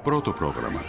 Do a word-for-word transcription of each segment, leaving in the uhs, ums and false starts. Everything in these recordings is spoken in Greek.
πρώτο πρόγραμμα.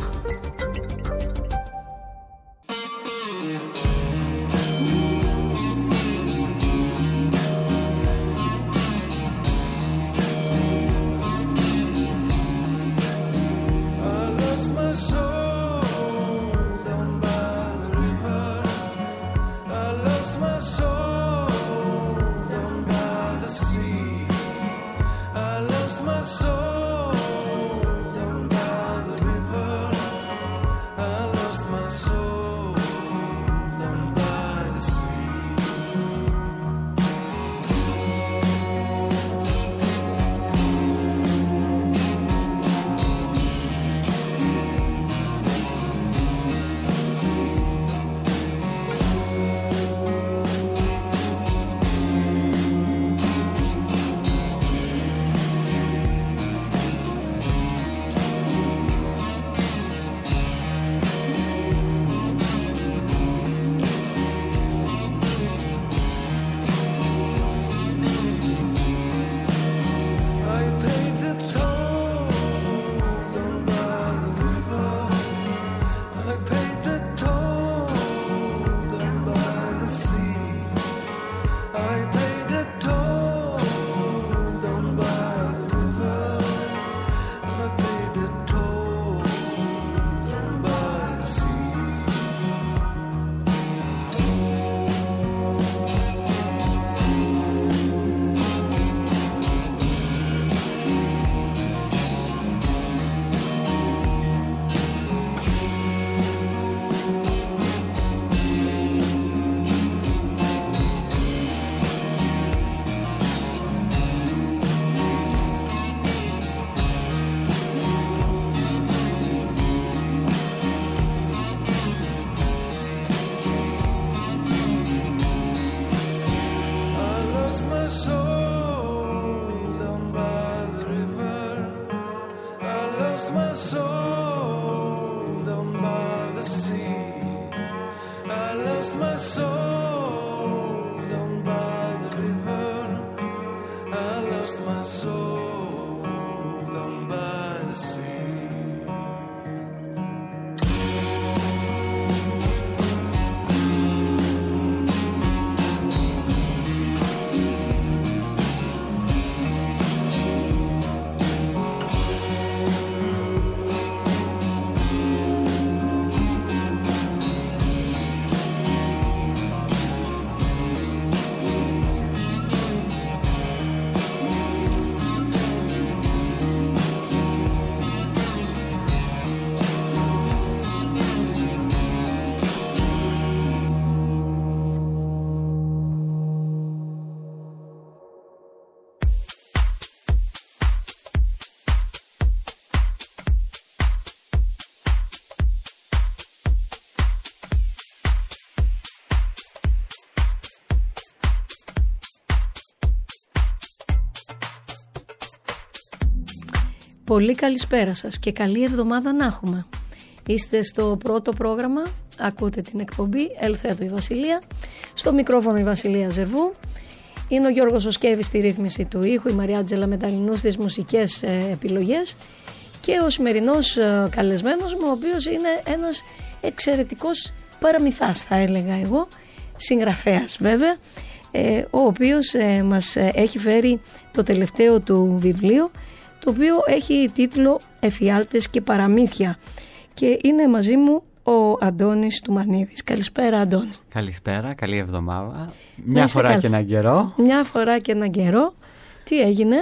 Πολύ καλησπέρα σας και καλή εβδομάδα να έχουμε. Είστε στο πρώτο πρόγραμμα, ακούτε την εκπομπή Ελθέτω η Βασιλεία. Στο μικρόφωνο η Βασιλεία Ζερβού. Είναι ο Γιώργος ο Σκέβης στη ρύθμιση του ήχου, η Μαριάτζελα Μεταλλινού στις μουσικές ε, επιλογές και ο σημερινός ε, καλεσμένος μου, ο οποίος είναι ένας εξαιρετικός παραμυθάς, θα έλεγα εγώ, συγγραφέας βέβαια, ε, ο οποίος ε, μας έχει φέρει το τελευταίο του βιβλίο, το οποίο έχει τίτλο «Εφιάλτες και παραμύθια», και είναι μαζί μου ο Αντώνης Τουμανίδης. Καλησπέρα, Αντώνη. Καλησπέρα, καλή εβδομάδα. Μια φορά καλ... και έναν καιρό. Μια φορά και έναν καιρό. Τι έγινε?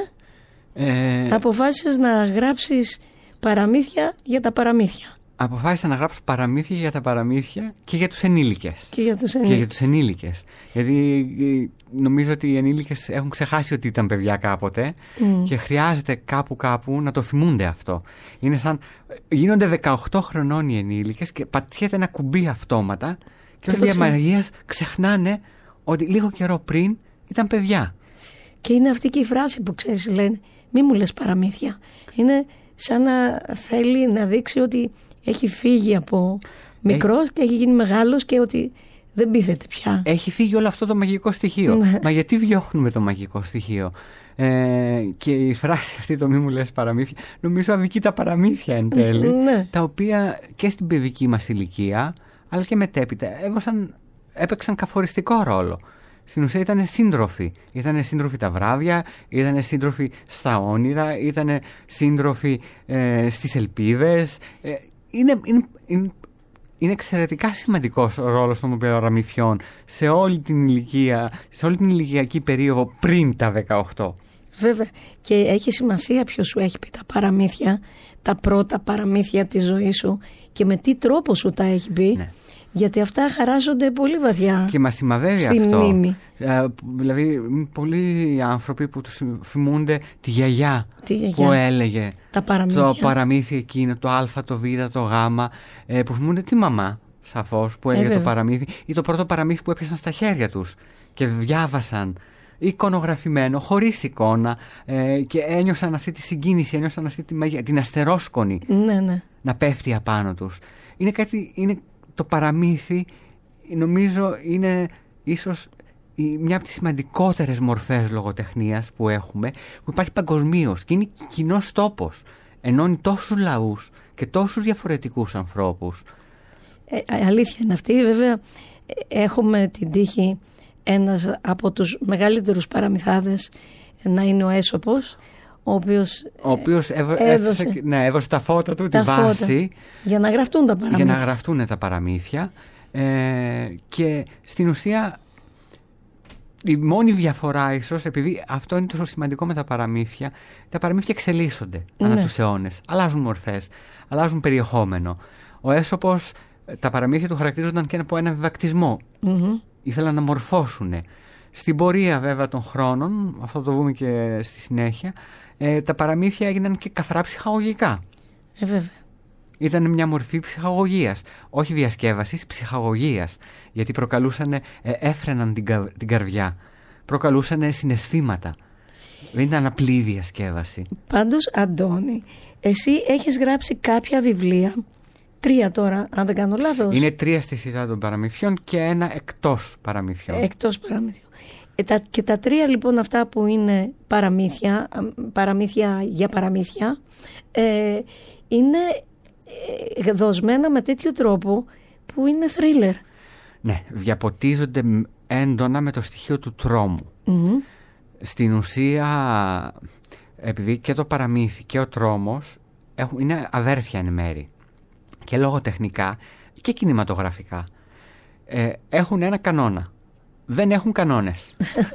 Ε... Αποφάσισες να γράψεις παραμύθια για τα παραμύθια. Αποφάσισα να γράψω παραμύθια για τα παραμύθια και για τους ενήλικες. Και για τους ενήλικες. Και για τους ενήλικες. Γιατί νομίζω ότι οι ενήλικες έχουν ξεχάσει ότι ήταν παιδιά κάποτε mm. και χρειάζεται κάπου κάπου να το θυμούνται αυτό. Είναι σαν γίνονται δεκαοκτώ χρονών οι ενήλικες και πατιέται ένα κουμπί αυτόματα και, και ως διαμαγείας ξεχνάνε ότι λίγο καιρό πριν ήταν παιδιά. Και είναι αυτή και η φράση που ξέρεις, λένε μη μου λες παραμύθια. Είναι σαν να θέλει να δείξει ότι έχει φύγει από μικρός έχει... και έχει γίνει μεγάλος και ότι δεν πείθεται πια. Έχει φύγει όλο αυτό το μαγικό στοιχείο. Ναι. Μα γιατί διώχνουμε το μαγικό στοιχείο? Ε, και η φράση αυτή, το μη μου λες παραμύθια, νομίζω αδικεί τα παραμύθια εν τέλει, Ναι. τα οποία και στην παιδική μας ηλικία, αλλά και μετέπειτα, έβωσαν, έπαιξαν καθοριστικό ρόλο. Στην ουσία ήταν σύντροφοι. Ήταν σύντροφοι τα βράδια, ήταν σύντροφοι στα όνειρα, ήταν σύντροφοι ε, στις ελπίδες. Ε, είναι, είναι, είναι, είναι εξαιρετικά σημαντικός ο ρόλος των παραμυθιών σε όλη την ηλικία, σε όλη την ηλικιακή περίοδο πριν τα δεκαοκτώ. Βέβαια. Και έχει σημασία ποιος σου έχει πει τα παραμύθια, τα πρώτα παραμύθια της ζωής σου και με τι τρόπο σου τα έχει πει. Ναι. Γιατί αυτά χαράζονται πολύ βαθιά. Και μας σημαδεύει στη αυτό. Μνήμη. Ε, δηλαδή, πολλοί άνθρωποι που τους θυμούνται τη γιαγιά, τη γιαγιά που έλεγε τα παραμύθια. Το παραμύθι εκείνο, το Α, το Β, το Γ, ε, που θυμούνται τη μαμά, σαφώς, που έλεγε ε, το παραμύθι, ή το πρώτο παραμύθι που έπιασαν στα χέρια τους και διάβασαν εικονογραφημένο, χωρίς εικόνα, ε, και ένιωσαν αυτή τη συγκίνηση, ένιωσαν αυτή τη μαγεία, την αστερόσκονη, ναι, ναι, να πέφτει απάνω τους. Είναι κάτι, είναι το παραμύθι, νομίζω, είναι ίσως μια από τις σημαντικότερες μορφές λογοτεχνίας που έχουμε, που υπάρχει παγκοσμίως και είναι κοινός τόπος. Ενώνει τόσους λαούς και τόσους διαφορετικούς ανθρώπους. Ε, αλήθεια είναι αυτή. Βέβαια, έχουμε την τύχη ένας από τους μεγαλύτερους παραμυθάδες να είναι ο Αίσοπος, ο οποίος, ο οποίος έβ, έδωσε, έδωσε, ναι, έδωσε τα φώτα του, τα τη βάση, φώτα, για να γραφτούν τα παραμύθια. Για να γραφτούν τα παραμύθια. Ε, και στην ουσία η μόνη διαφορά ίσως, επειδή αυτό είναι τόσο σημαντικό με τα παραμύθια, τα παραμύθια εξελίσσονται, ναι, ανά τους αιώνες. Αλλάζουν μορφές, αλλάζουν περιεχόμενο. Ο Αίσοπος, τα παραμύθια του χαρακτηρίζονταν και από ένα διδακτισμό. Mm-hmm. Ήθελαν να μορφώσουν. Στην πορεία βέβαια των χρόνων, αυτό το δούμε και στη συνέχεια, ε, τα παραμύθια έγιναν και καθαρά ψυχαγωγικά. Ε, βέβαια. Ήταν μια μορφή ψυχαγωγίας, όχι διασκεύασης, ψυχαγωγίας, γιατί προκαλούσαν, ε, έφρεναν την, κα, την καρδιά, προκαλούσαν συναισθήματα. Δεν ήταν απλή διασκεύαση. Πάντως, Αντώνη, εσύ έχεις γράψει κάποια βιβλία, τρία τώρα, αν δεν κάνω λάθος. Είναι τρία στη σειρά των παραμυθιών και ένα εκτός παραμυθιών. Εκτός παραμυθιών. Ε, τα, και τα τρία λοιπόν αυτά που είναι παραμύθια, παραμύθια για παραμύθια, ε, είναι δοσμένα με τέτοιο τρόπο που είναι θρίλερ. Ναι, διαποτίζονται έντονα με το στοιχείο του τρόμου. Mm-hmm. Στην ουσία, επειδή και το παραμύθι και ο τρόμος έχουν, είναι αδέρφια εν μέρη, και λογοτεχνικά και κινηματογραφικά, ε, έχουν ένα κανόνα. Δεν έχουν κανόνες.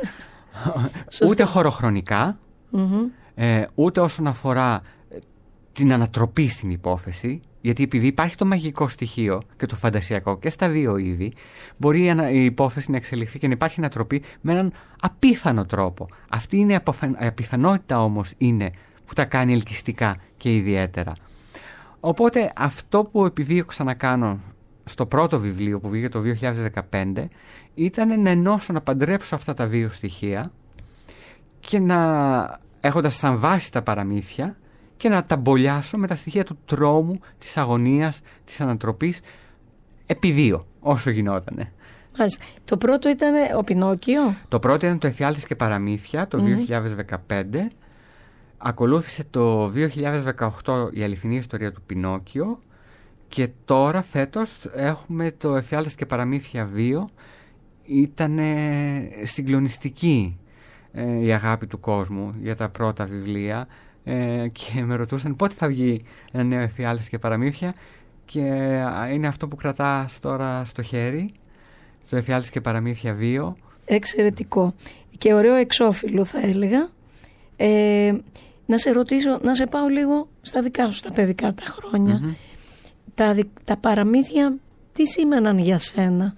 Ούτε χωροχρονικά, mm-hmm. ε, ούτε όσον αφορά την ανατροπή στην υπόθεση, γιατί επειδή υπάρχει το μαγικό στοιχείο και το φαντασιακό και στα δύο είδη, μπορεί η υπόθεση να εξελιχθεί και να υπάρχει ανατροπή με έναν απίθανο τρόπο. Αυτή είναι η απιθανότητα όμως είναι που τα κάνει ελκυστικά και ιδιαίτερα. Οπότε αυτό που επιδίωξα να κάνω στο πρώτο βιβλίο που βγήκε το δύο χιλιάδες δεκαπέντε ήταν να ενώσω, να παντρέψω αυτά τα δύο στοιχεία και να, έχοντας σαν βάση τα παραμύθια, και να τα μπολιάσω με τα στοιχεία του τρόμου, της αγωνίας, της ανατροπής, επί δύο, όσο γινότανε. Μάλιστα. Το πρώτο ήταν ο Πινόκιο. Το πρώτο ήταν το Εφιάλτης και Παραμύθια, το mm-hmm. δύο χιλιάδες δεκαπέντε. Ακολούθησε το δύο χιλιάδες δεκαοκτώ η αληθινή ιστορία του Πινόκιο. Και τώρα φέτος έχουμε το Εφιάλτης και Παραμύθια δύο. Ήταν συγκλονιστική ε, η αγάπη του κόσμου για τα πρώτα βιβλία. Ε, και με ρωτούσαν πότε θα βγει ένα νέο Εφιάλτης και Παραμύθια, και είναι αυτό που κρατάς τώρα στο χέρι, το Εφιάλτης και Παραμύθια δύο. Εξαιρετικό και ωραίο εξώφυλλο, θα έλεγα. ε, να σε ρωτήσω, να σε πάω λίγο στα δικά σου τα παιδικά τα χρόνια. Mm-hmm. τα, τα παραμύθια τι σήμαιναν για σένα?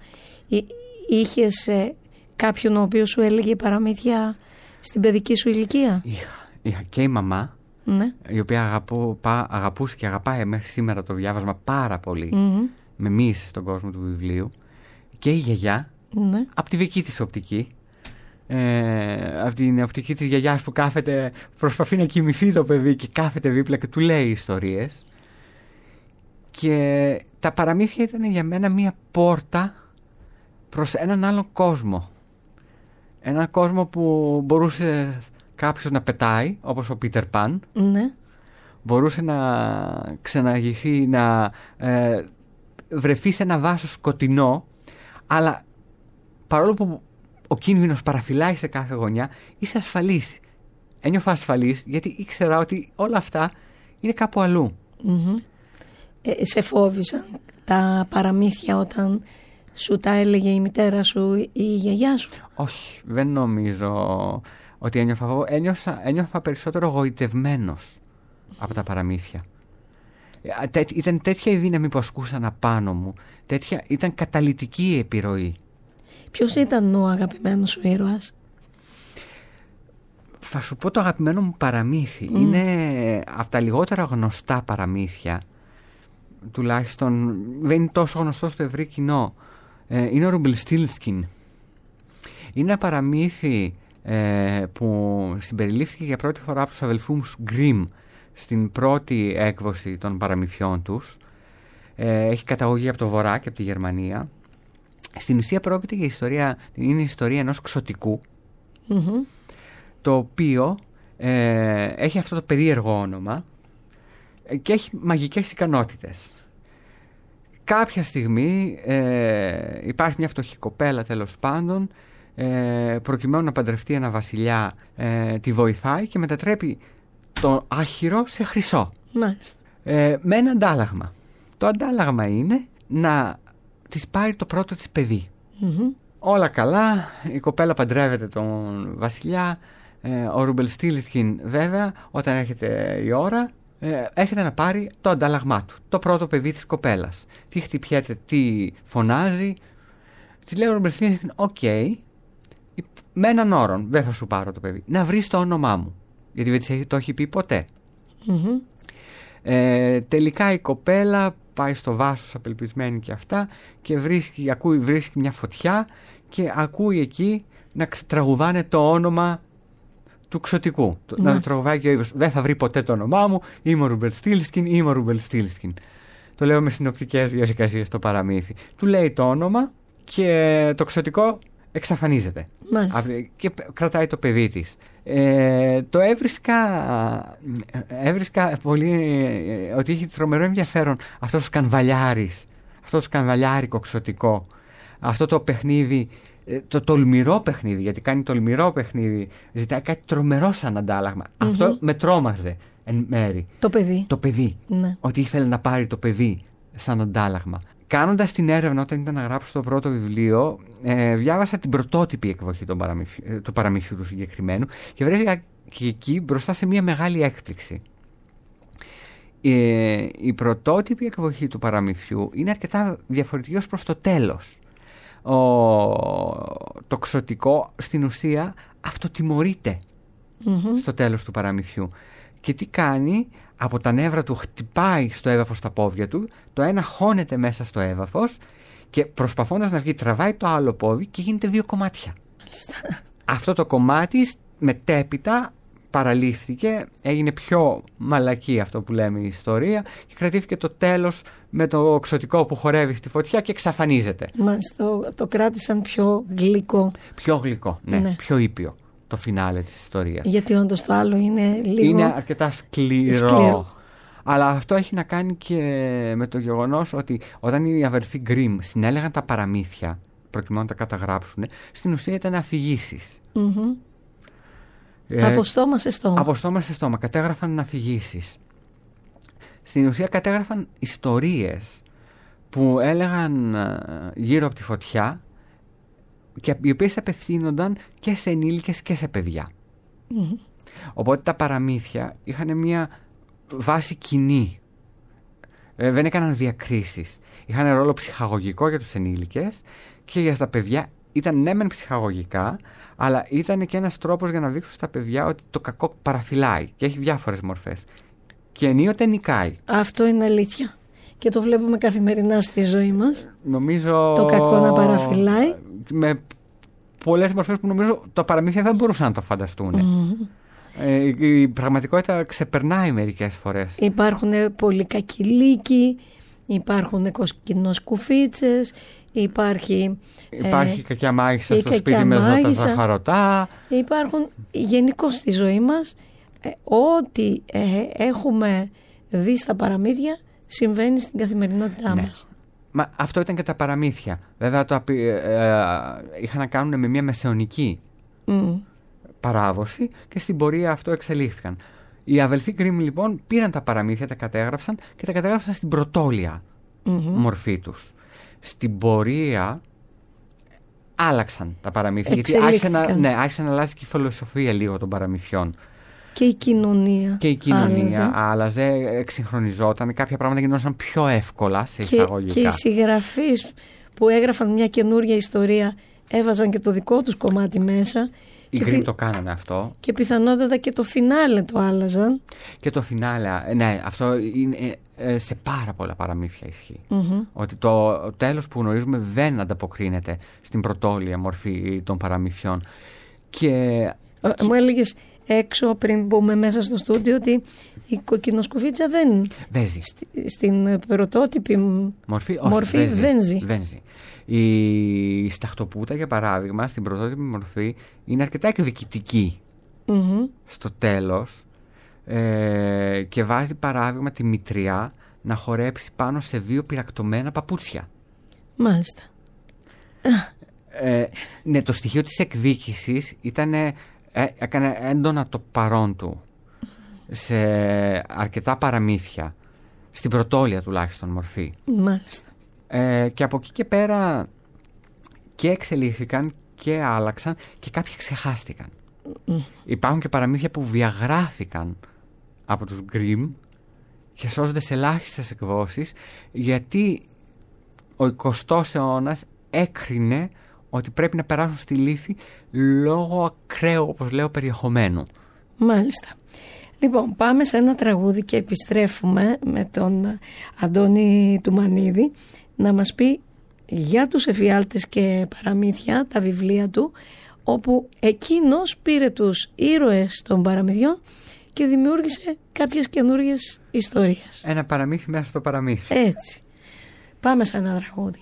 Είχες ε, κάποιον ο οποίος σου έλεγε παραμύθια στην παιδική σου ηλικία? Είχα, είχα και η μαμά, ναι, η οποία αγαπώ, πα, αγαπούσε και αγαπάει μέχρι σήμερα το διάβασμα πάρα πολύ, mm-hmm. με μίησε στον κόσμο του βιβλίου, και η γιαγιά, ναι, από τη δική της οπτική, ε, από την οπτική της γιαγιάς που κάθεται, προσπαθεί να κοιμηθεί το παιδί και κάθεται δίπλα και του λέει ιστορίες. Και τα παραμύθια ήταν για μένα μία πόρτα προς έναν άλλο κόσμο. Έναν κόσμο που μπορούσε κάποιος να πετάει, όπως ο Πίτερ Παν. Ναι. Μπορούσε να ξαναγηθεί, να ε, βρεθεί σε ένα βάσο σκοτεινό, αλλά παρόλο που ο κίνδυνος παραφυλάει σε κάθε γωνιά, είσαι ασφαλής. Ένιωθα ασφαλής γιατί ήξερα ότι όλα αυτά είναι κάπου αλλού. Mm-hmm. Ε, σε φόβησαν τα παραμύθια όταν σου τα έλεγε η μητέρα σου ή η γιαγιά σου? Όχι, δεν νομίζω ότι ένιωθα φόβο. Ένιωθα, ένιωθα περισσότερο γοητευμένος από τα παραμύθια. Τέ, ήταν τέτοια η δύναμη που ασκούσαν απάνω μου. Τέτοια, ήταν καταλυτική η επιρροή. Ποιος ήταν ο αγαπημένος σου ήρωας? Θα σου πω το αγαπημένο μου παραμύθι. Mm. Είναι από τα λιγότερα γνωστά παραμύθια. Τουλάχιστον δεν είναι τόσο γνωστό στο ευρύ κοινό. Ε, είναι ο Ρομπελστίλσκιν. Είναι ένα παραμύθι ε, που συμπεριλήφθηκε για πρώτη φορά από τους αδελφούς Γκριμ στην πρώτη έκδοση των παραμυθιών τους. Ε, έχει καταγωγή από το Βορρά και από τη Γερμανία. Στην ουσία πρόκειται για ιστορία, είναι η ιστορία ενός ξωτικού, mm-hmm. το οποίο ε, έχει αυτό το περίεργο όνομα και έχει μαγικές ικανότητες. Κάποια στιγμή ε, υπάρχει μια φτωχή κοπέλα, τέλος πάντων, ε, προκειμένου να παντρευτεί ένα βασιλιά, ε, τη βοηθάει και μετατρέπει το άχυρο σε χρυσό. Μάλιστα. Ε, με ένα αντάλλαγμα. Το αντάλλαγμα είναι να της πάρει το πρώτο της παιδί. Mm-hmm. Όλα καλά, η κοπέλα παντρεύεται τον βασιλιά, ε, ο Ρομπελστίλσκιν βέβαια όταν έρχεται η ώρα ε, έρχεται να πάρει το αντάλλαγμά του, το πρώτο παιδί της κοπέλας. Τι χτυπιέται, τι φωνάζει. Της λέει ο Ρομπελστίλσκιν, οκ, okay, με έναν όρον δεν θα σου πάρω το παιδί, να βρεις το όνομά μου, γιατί δεν της το έχει πει ποτέ. Mm-hmm. Ε, τελικά η κοπέλα πάει στο βάσος απελπισμένη και αυτά και βρίσκει, ακούει, βρίσκει μια φωτιά και ακούει εκεί να τραγουδάνε το όνομα του ξωτικού. Mm. Να το τραγουδάει και ο ίδιος. Δεν θα βρει ποτέ το όνομά μου, είμαι ο Ρομπελστίλσκιν, είμαι ο Ρομπελστίλσκιν. Το λέω με συνοπτικές διαδικασίες στο παραμύθι. Του λέει το όνομα και το ξωτικό εξαφανίζεται. Μάλιστα. Και κρατάει το παιδί της. Ε, το έβρισκα, έβρισκα πολύ ε, ότι είχε τρομερό ενδιαφέρον αυτός ο σκανδαλιάρης, αυτό το σκανδαλιάρικο ξωτικό, αυτό το παιχνίδι, το τολμηρό παιχνίδι, γιατί κάνει τολμηρό παιχνίδι, ζητάει κάτι τρομερό σαν αντάλλαγμα. Mm-hmm. Αυτό με τρόμαζε εν μέρη. Το παιδί. Το παιδί. Ναι. Ότι ήθελε να πάρει το παιδί σαν αντάλλαγμα. Κάνοντας την έρευνα όταν ήταν να γράψω το πρώτο βιβλίο, ε, διάβασα την πρωτότυπη εκδοχή του παραμύθιου του συγκεκριμένου και βρέθηκα και εκεί μπροστά σε μια μεγάλη έκπληξη. Ε, η πρωτότυπη εκδοχή του παραμυθιού είναι αρκετά διαφορετική ως προς το τέλος. Ο, το ξωτικό στην ουσία αυτοτιμωρείται mm-hmm. στο τέλος του παραμυθιού. Και τι κάνει? Από τα νεύρα του χτυπάει στο έδαφος τα πόδια του, το ένα χώνεται μέσα στο έδαφος και προσπαθώντας να βγει τραβάει το άλλο πόδι και γίνεται δύο κομμάτια. Αυτό το κομμάτι μετέπειτα παραλήφθηκε, έγινε πιο μαλακή αυτό που λέμε η ιστορία και κρατήθηκε το τέλος με το ξωτικό που χορεύει στη φωτιά και εξαφανίζεται. Μας το, το κράτησαν πιο γλυκό. Πιο γλυκό, ναι, ναι. Πιο ήπιο το φινάλε της ιστορίας. Γιατί όντως το άλλο είναι λίγο... Είναι αρκετά σκληρό. σκληρό. Αλλά αυτό έχει να κάνει και με το γεγονός ότι όταν οι αδερφοί Γκριμ συνέλεγαν τα παραμύθια προκειμένου να τα καταγράψουν, στην ουσία ήταν αφηγήσεις. Mm-hmm. Ε, από στόμα σε στόμα. Από στόμα σε στόμα. Κατέγραφαν αφηγήσεις. Στην ουσία κατέγραφαν ιστορίες που έλεγαν γύρω από τη φωτιά και οι οποίες απευθύνονταν και σε ενήλικες και σε παιδιά. Mm-hmm. Οπότε τα παραμύθια είχαν μια βάση κοινή. Ε, δεν έκαναν διακρίσεις. Είχαν ρόλο ψυχαγωγικό για τους ενήλικες και για τα παιδιά ήταν ναι μεν ψυχαγωγικά, αλλά ήταν και ένας τρόπος για να δείξουν στα παιδιά ότι το κακό παραφυλάει και έχει διάφορες μορφές. Και ενίοτε νικάει. Αυτό είναι αλήθεια. Και το βλέπουμε καθημερινά στη ζωή μας. Νομίζω... Το κακό να παραφυλάει. Με πολλές μορφές που νομίζω τα παραμύθια δεν μπορούσαν να το φανταστούν. Mm-hmm. Ε, η πραγματικότητα ξεπερνάει μερικές φορές. Υπάρχουν πολλοί κακηλίκοι, υπάρχουν κοκκινοσκουφίτσες, υπάρχει... Υπάρχει ε, κακιά μάγισσα στο σπίτι με τα ζαχαρωτά. Υπάρχουν γενικώς στη ζωή μας ε, ό,τι ε, έχουμε δει στα παραμύθια συμβαίνει στην καθημερινότητά ναι. μας. Μα αυτό ήταν και τα παραμύθια. Βέβαια το, ε, ε, είχαν να κάνουν με μια μεσαιωνική mm. παράδοση και στην πορεία αυτό εξελίχθηκαν. Οι αδελφοί Γκριμ λοιπόν πήραν τα παραμύθια, τα κατέγραψαν και τα κατέγραψαν στην πρωτόλια mm-hmm. μορφή τους. Στην πορεία άλλαξαν τα παραμύθια, γιατί άρχισε να, ναι, άρχισε να αλλάζει και η φιλοσοφία λίγο των παραμυθιών. Και η κοινωνία. Και η κοινωνία άλλαζε, άλλαζε εξυγχρονιζόταν, κάποια πράγματα γινόταν πιο εύκολα σε εισαγωγικά. Και, και οι συγγραφείς που έγραφαν μια καινούργια ιστορία έβαζαν και το δικό τους κομμάτι μέσα. Οι Γκριμ πι... το κάνανε αυτό. Και πιθανότατα και το φινάλε το άλλαζαν. Και το φινάλε, ναι, αυτό είναι, σε πάρα πολλά παραμύθια ισχύει. Mm-hmm. Ότι το τέλος που γνωρίζουμε δεν ανταποκρίνεται στην πρωτόλια μορφή των παραμυθιών. Και... Ε, μου έλεγες έξω πριν μπούμε μέσα στο στούντιο ότι η κοκκινοσκουφίτσα δεν βέζει. Στη, στην πρωτότυπη μορφή, όχι, μορφή βέζει, δεν ζει. Δεν ζει. Η σταχτοπούτα, για παράδειγμα, στην πρωτότυπη μορφή είναι αρκετά εκδικητική mm-hmm. στο τέλος ε, και βάζει παράδειγμα τη μητριά να χορέψει πάνω σε δύο πυρακτωμένα παπούτσια. Μάλιστα. Ε, ναι, το στοιχείο της εκδίκησης ήταν, ε, έκανε έντονα το παρόν του σε αρκετά παραμύθια, στην πρωτόλια τουλάχιστον μορφή. Μάλιστα. Ε, και από εκεί και πέρα και εξελίχθηκαν και άλλαξαν και κάποιοι ξεχάστηκαν. Mm. Υπάρχουν και παραμύθια που διαγράφηκαν από τους Γκριμ και σώζονται σε ελάχιστες εκδόσεις, γιατί ο εικοστός αιώνας έκρινε ότι πρέπει να περάσουν στη λύθη λόγω ακραίου, όπως λέω, περιεχομένου. Μάλιστα. Λοιπόν, πάμε σε ένα τραγούδι και επιστρέφουμε με τον Αντώνη Τουμανίδη να μας πει για τους εφιάλτες και παραμύθια, τα βιβλία του, όπου εκείνος πήρε τους ήρωες των παραμυθιών και δημιούργησε κάποιες καινούργιες ιστορίες. Ένα παραμύθι μέσα στο παραμύθι. Έτσι. Πάμε σε ένα τραγούδι.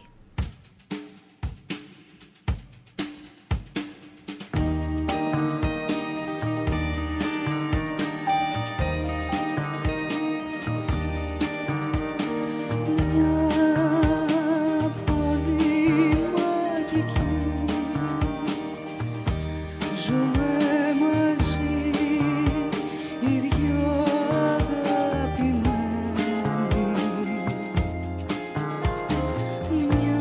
Μια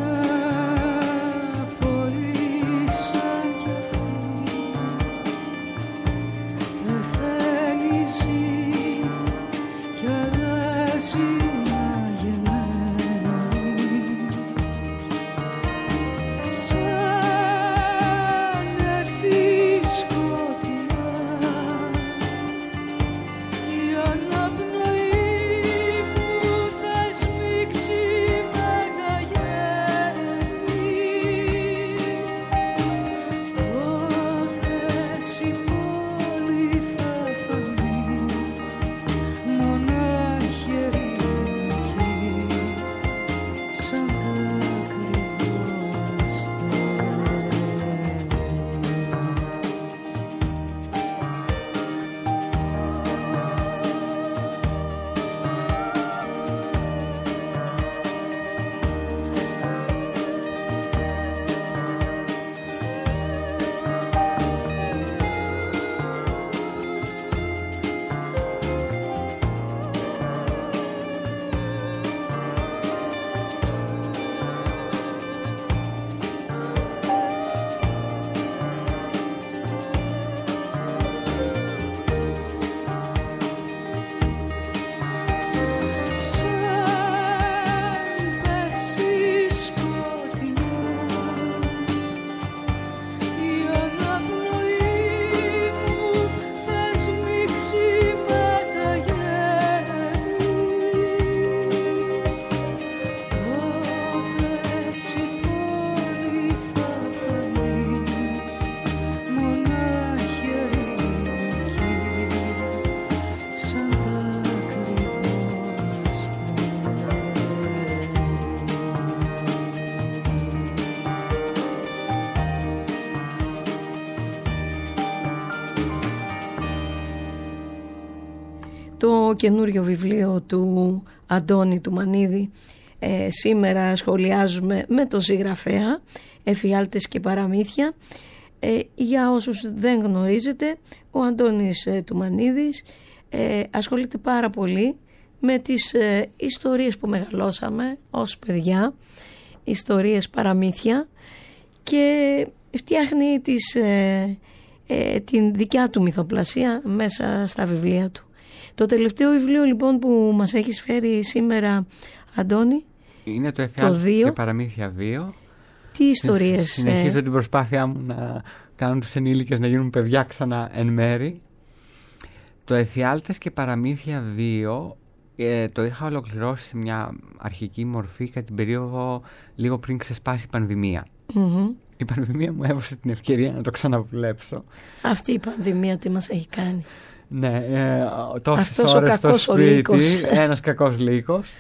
το καινούριο βιβλίο του Αντώνη του Μανίδη. Ε, σήμερα σχολιάζουμε με το συγγραφέα, Εφιάλτες και παραμύθια. Ε, για όσους δεν γνωρίζετε, ο Αντώνης ε, του Μανίδης ε, ασχολείται πάρα πολύ με τις ε, ιστορίες που μεγαλώσαμε ως παιδιά, ιστορίες παραμύθια, και φτιάχνει τις, ε, ε, την δικιά του μυθοπλασία μέσα στα βιβλία του. Το τελευταίο βιβλίο λοιπόν που μας έχεις φέρει σήμερα, Αντώνη, είναι το Εφιάλτες και παραμύθια δύο. Τι ιστορίες? Συνεχίζω ε... την προσπάθειά μου να κάνω τους ενήλικες να γίνουν παιδιά ξανά εν μέρη. Το Εφιάλτες και παραμύθια δύο ε, το είχα ολοκληρώσει σε μια αρχική μορφή κατά την περίοδο λίγο πριν ξεσπάσει η πανδημία. Mm-hmm. Η πανδημία μου έδωσε την ευκαιρία να το ξαναβουλέψω. Αυτή η πανδημία τι μας έχει κάνει? Ναι, ε, τόσες Αυτός ώρες στο σπίτι, ένας κακός λύκος.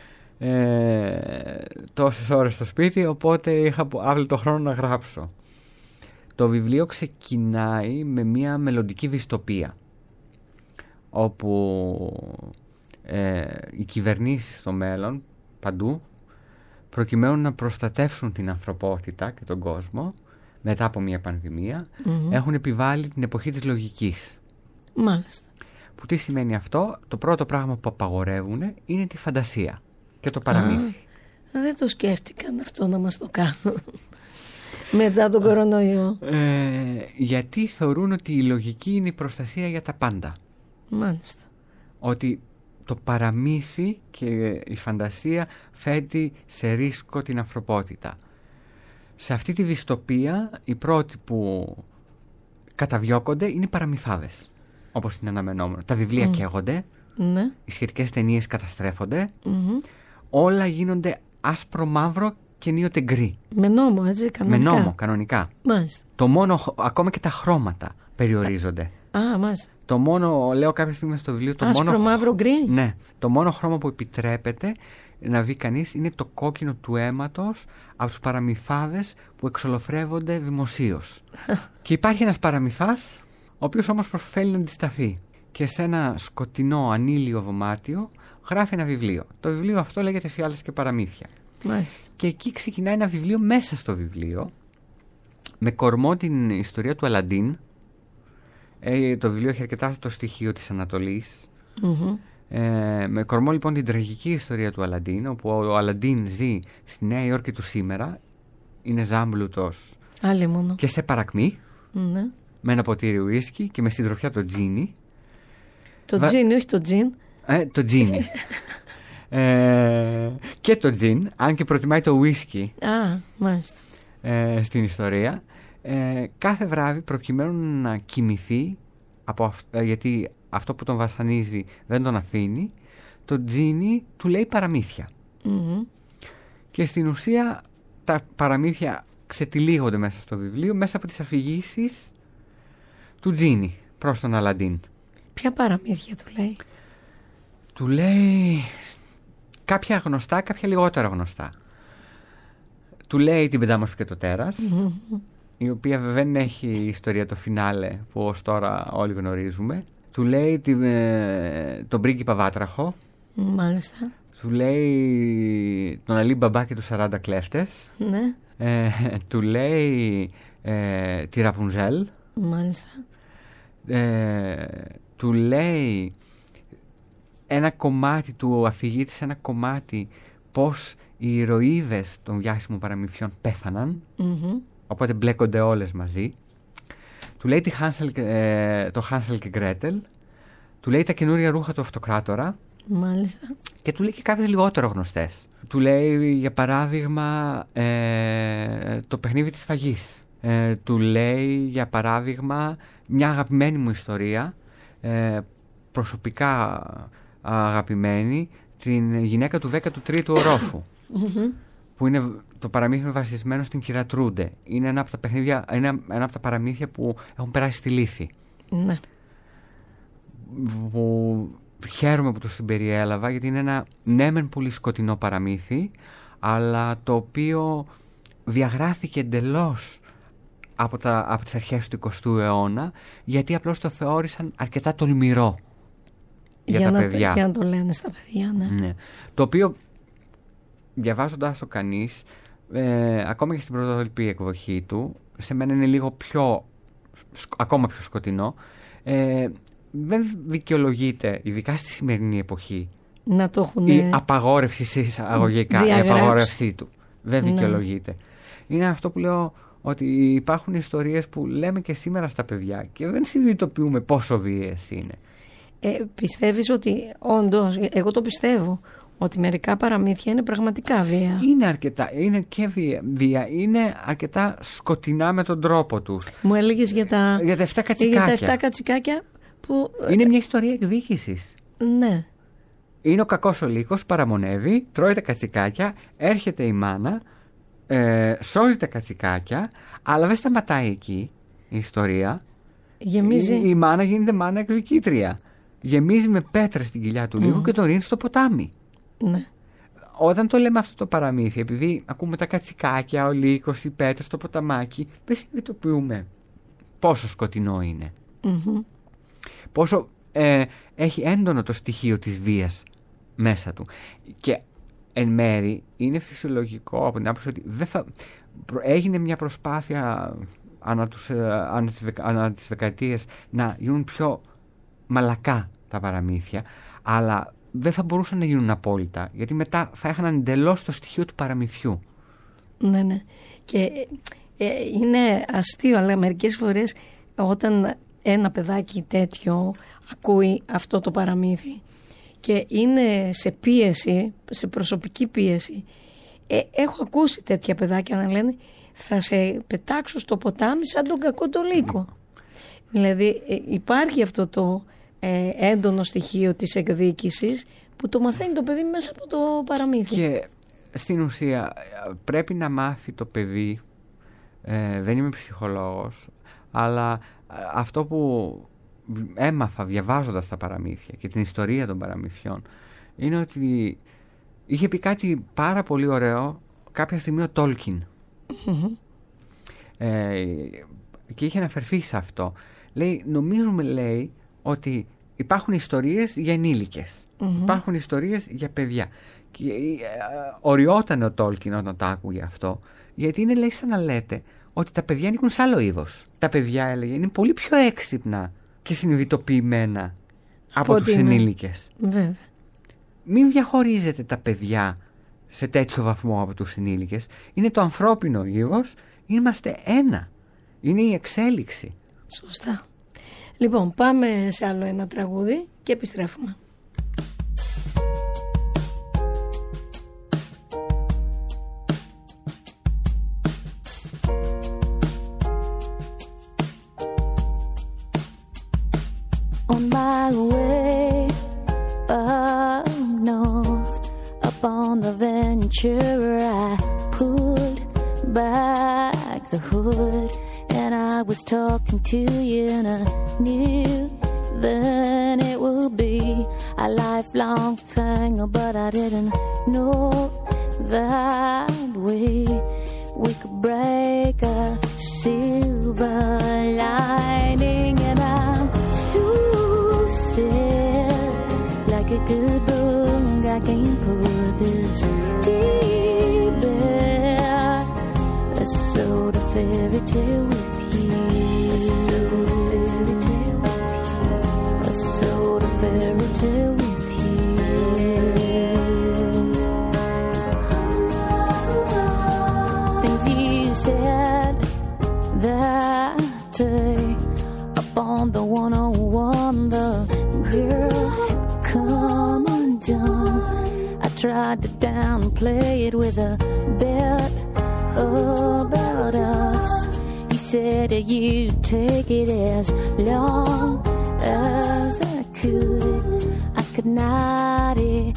Ε, τόσες ώρες στο σπίτι, οπότε είχα άβλητο χρόνο να γράψω. Το βιβλίο ξεκινάει με μια μελλοντική δυστοπία, όπου ε, οι κυβερνήσεις στο μέλλον παντού, προκειμένου να προστατεύσουν την ανθρωπότητα και τον κόσμο μετά από μια πανδημία, mm-hmm. έχουν επιβάλει την εποχή της λογικής. Μάλιστα. Που τι σημαίνει αυτό? Το πρώτο πράγμα που απαγορεύουν είναι τη φαντασία και το παραμύθι. Α, δεν το σκέφτηκαν αυτό να μας το κάνουν μετά τον κορονοϊό. Ε, γιατί θεωρούν ότι η λογική είναι η προστασία για τα πάντα. Μάλιστα. Ότι το παραμύθι και η φαντασία θέτει σε ρίσκο την ανθρωπότητα. Σε αυτή τη δυστοπία οι πρώτοι που καταδιώκονται είναι οι παραμυθάδες, όπως είναι αναμενόμενο. Τα βιβλία mm. καίγονται, ναι. Οι σχετικές ταινίες καταστρέφονται, mm-hmm. όλα γίνονται άσπρο μαύρο και ενίοτε γκρι. Με νόμο, έτσι, κανονικά. Με νόμο, κανονικά. Μάλιστα. Το μόνο, ακόμα και τα χρώματα περιορίζονται. Α, μάλιστα. Το μόνο, λέω κάποια στιγμή στο βιβλίο, το άσπρο, μόνο, μαύρο, γκρι. Ναι, το μόνο χρώμα που επιτρέπεται να δει κανείς είναι το κόκκινο του αίματος από τους παραμυθάδες που εξολοφρεύονται δημοσίως. Και υπάρχει ένας παραμυθάς, ο οποίος όμως προφέλει να αντισταθεί. Και σε ένα σκοτεινό ανήλιο δωμάτιο γράφει ένα βιβλίο. Το βιβλίο αυτό λέγεται Εφιάλτες και παραμύθια. Μάλιστα. Και εκεί ξεκινάει ένα βιβλίο μέσα στο βιβλίο, με κορμό την ιστορία του Αλαντίν. Ε, το βιβλίο έχει αρκετά το στοιχείο της Ανατολής. Mm-hmm. Ε, με κορμό λοιπόν την τραγική ιστορία του Αλαντίν, όπου ο Αλαντίν ζει στη Νέα Υόρκη του σήμερα, είναι ζάμπλουτος και σε παρακμή, mm-hmm. με ένα ποτήρι ουίσκι και με συντροφιά το τζίνι. Το Βα... τζίνι, όχι το τζιν. Ε, το τζίνι. ε, και το τζιν, αν και προτιμάει το ουίσκι. Α, μάλιστα. Ε, στην ιστορία. Ε, κάθε βράδυ, προκειμένου να κοιμηθεί, από αυ... ε, γιατί αυτό που τον βασανίζει δεν τον αφήνει, το τζίνι του λέει παραμύθια. Mm-hmm. Και στην ουσία τα παραμύθια ξετυλίγονται μέσα στο βιβλίο, μέσα από τις αφηγήσεις του τζίνι προς τον Αλαντίν. Ποια παραμύθια του λέει? Του λέει κάποια γνωστά, κάποια λιγότερα γνωστά. Του λέει την Πεντάμορφη και το Τέρας, mm-hmm. η οποία δεν έχει ιστορία το φινάλε που ως τώρα όλοι γνωρίζουμε. Του λέει την, ε, τον πρίγκιπα Βάτραχο. Μάλιστα. Του λέει τον Αλή Μπαμπά και τους σαράντα κλέφτες. Ναι. Ε, του λέει ε, τη Ραπουνζέλ. Μάλιστα. Ε, του λέει ένα κομμάτι του αφηγήτη, ένα κομμάτι πώς οι ηρωίδες των διάσημων παραμυθιών πέθαναν. Mm-hmm. Οπότε μπλέκονται όλες μαζί. Του λέει τη Χάνσελ, ε, το Χάνσελ και Γκρέτελ. Του λέει τα καινούρια ρούχα του Αυτοκράτορα. Μάλιστα. Και του λέει και κάποιες λιγότερο γνωστές. Του λέει για παράδειγμα ε, το παιχνίδι της φαγής. Ε, του λέει για παράδειγμα μια αγαπημένη μου ιστορία, ε, προσωπικά αγαπημένη, την γυναίκα του δέκατου τρίτου ορόφου. Που είναι το παραμύθι βασισμένο στην Κυρατρούντε. Είναι ένα από τα παιχνίδια, είναι ένα από τα παραμύθια που έχουν περάσει στη Λύθη. Ναι. Που χαίρομαι που το συμπεριέλαβα, γιατί είναι ένα ναι μεν πολύ σκοτεινό παραμύθι, αλλά το οποίο διαγράφηκε εντελώς από, τα, από τις αρχές του εικοστού αιώνα, γιατί απλώς το θεώρησαν αρκετά τολμηρό. για, για τα να, παιδιά. Για να το λένε στα παιδιά, ναι. ναι. Το οποίο, διαβάζοντας το κανείς, ε, ακόμα και στην πρωτότυπη εκδοχή του, σε μένα είναι λίγο πιο, ακόμα πιο σκοτεινό. Ε, δεν δικαιολογείται, ειδικά στη σημερινή εποχή, να το έχουν, η απαγόρευση σε εισαγωγικά, η απαγόρευσή του. Δεν δικαιολογείται. Ναι. Είναι αυτό που λέω, ότι υπάρχουν ιστορίες που λέμε και σήμερα στα παιδιά και δεν συνειδητοποιούμε πόσο βίαιες είναι. Ε, πιστεύεις ότι, όντως, εγώ το πιστεύω, ότι μερικά παραμύθια είναι πραγματικά βία? Είναι αρκετά, είναι και βία, βία, είναι αρκετά σκοτεινά με τον τρόπο τους. Μου έλεγες για τα, για τα εφτά κατσικάκια. Για τα εφτά κατσικάκια που... Είναι μια ιστορία εκδίκησης. Ναι. Είναι ο κακός ο λύκος, παραμονεύει, τρώει τα κατσικάκια, έρχεται η μάνα, ε, σώζει τα κατσικάκια, αλλά δεν σταματάει εκεί η ιστορία. Γεμίζει. Η, η μάνα γίνεται μάνα εκδικήτρια. Γεμίζει με πέτρες στην κοιλιά του λύκου mm. και τον ρίχνει στο ποτάμι. Ναι. Όταν το λέμε αυτό το παραμύθι, επειδή ακούμε τα κατσικάκια, ο λύκος, οι πέτρες στο ποταμάκι, δεν συνειδητοποιούμε πόσο σκοτεινό είναι. Mm-hmm. Πόσο ε, έχει έντονο το στοιχείο της βίας μέσα του. Και εν μέρη είναι φυσιολογικό από την άποψη ότι δεν θα... έγινε μια προσπάθεια ανά, τους, ανά, τις, ανά τις δεκαετίες να γίνουν πιο μαλακά τα παραμύθια, αλλά δεν θα μπορούσαν να γίνουν απόλυτα, γιατί μετά θα έχαναν εντελώς το στοιχείο του παραμυθιού. Ναι, ναι. Και ε, είναι αστείο, αλλά μερικές φορές όταν ένα παιδάκι τέτοιο ακούει αυτό το παραμύθι και είναι σε πίεση, σε προσωπική πίεση, ε, έχω ακούσει τέτοια παιδάκια να λένε θα σε πετάξω στο ποτάμι σαν τον κακό το λύκο. Δηλαδή ε, υπάρχει αυτό το ε, έντονο στοιχείο της εκδίκησης που το μαθαίνει το παιδί μέσα από το παραμύθι. Και στην ουσία πρέπει να μάθει το παιδί, ε, δεν είμαι ψυχολόγος, αλλά αυτό που έμαθα διαβάζοντας τα παραμύθια και την ιστορία των παραμυθιών είναι ότι είχε πει κάτι πάρα πολύ ωραίο κάποια στιγμή ο Τόλκιν. Mm-hmm. ε, και είχε αναφερθεί σε αυτό. Λέει, νομίζουμε, λέει, ότι υπάρχουν ιστορίες για ενήλικες, mm-hmm. υπάρχουν ιστορίες για παιδιά. Και ε, οριόταν ο Τόλκιν όταν το άκουγε αυτό, γιατί είναι, λέει, σαν να λέτε ότι τα παιδιά ανήκουν σε άλλο είδος. Τα παιδιά, έλεγε, είναι πολύ πιο έξυπνα και συνειδητοποιημένα από τους ενήλικες. Βέβαια. Μην διαχωρίζετε τα παιδιά σε τέτοιο βαθμό από τους ενήλικες. Είναι το ανθρώπινο είδος, είμαστε ένα. Είναι η εξέλιξη. Σωστά. Λοιπόν, πάμε σε άλλο ένα τραγούδι και επιστρέφουμε. On my way up north, up on the Ventura, I pulled back the hood and I was talking to you, and I knew then it would be a lifelong thing, but I didn't know that we we could break a silver lining, and I'm too sad like a good book. I can't put this deep in a sort of fairy tale with you, a sort of fairy tale with you, a sort of fairy tale with you. Things you said that day up on the one oh one, the girl had come undone. I tried to downplay it with a bet about us. He said that you'd take it as long as I could. I could not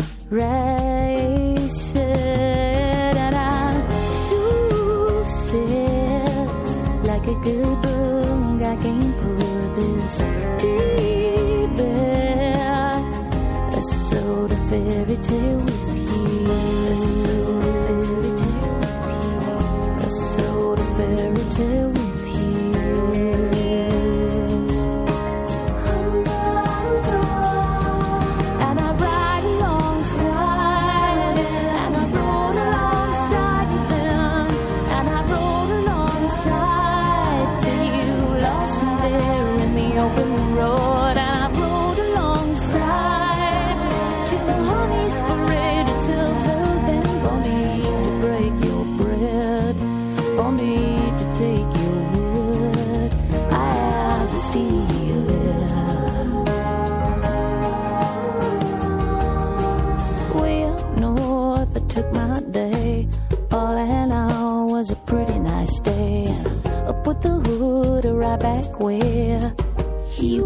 erase it, and I'm too sad like a good book. I can't put this deep in a sort of fairy tale with you, a sort of fairy tale with you, a sort of fairy tale with you.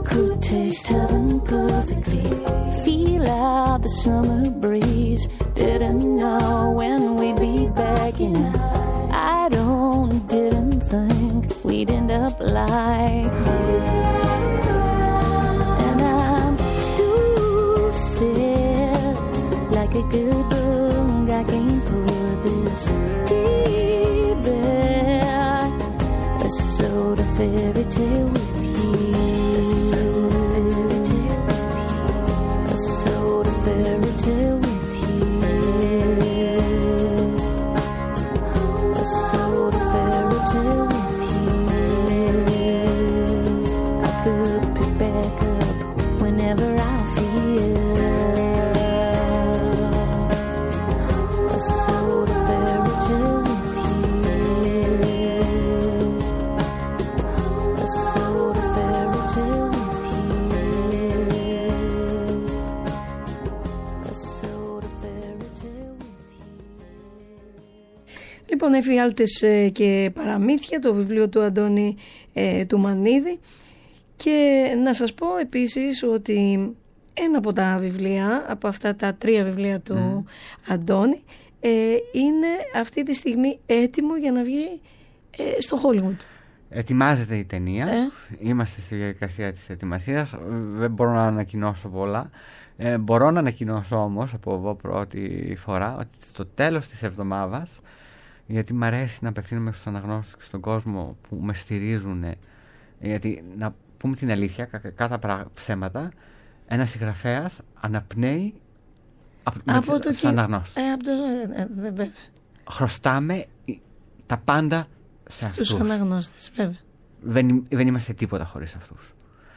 could taste heaven perfectly. Feel out the summer breeze. Didn't know when we'd be back in it. I don't, didn't think we'd end up like this. And I'm too sad, like a good book, I can't put this deep back. A sort of fairy tale with you. A sort of fairy tale with you. A sort of fairy tale with you. A sort of fairy tale with you. I could pick back up whenever I feel. A sort of fairy tale with you. A sort of fairy tale with you. A sort of fairy tale with you. Λοιπόν, εφιάλτες ε, και παραμύθια, το βιβλίο του Αντώνη ε, του Μανίδη. Και να σας πω επίσης ότι ένα από τα βιβλία, από αυτά τα τρία βιβλία του mm. Αντώνη, ε, είναι αυτή τη στιγμή έτοιμο για να βγει ε, στο Hollywood. Ετοιμάζεται η ταινία. Ε. Είμαστε στη διαδικασία της ετοιμασίας. Δεν μπορώ να ανακοινώσω πολλά. Ε, μπορώ να ανακοινώσω όμως από εδώ πρώτη φορά ότι στο τέλος της εβδομάδας, γιατί μου αρέσει να απευθύνομαι στους αναγνώστες και στον κόσμο που με στηρίζουν, γιατί να πούμε την αλήθεια, κατά ψέματα, ένας συγγραφέας αναπνέει από τους αναγνώστες. Ε, από το... ε, ε, βέβαια. Χρωστάμε τα πάντα σε αυτούς. Στους αναγνώστες, βέβαια. Δεν, δεν είμαστε τίποτα χωρίς αυτούς.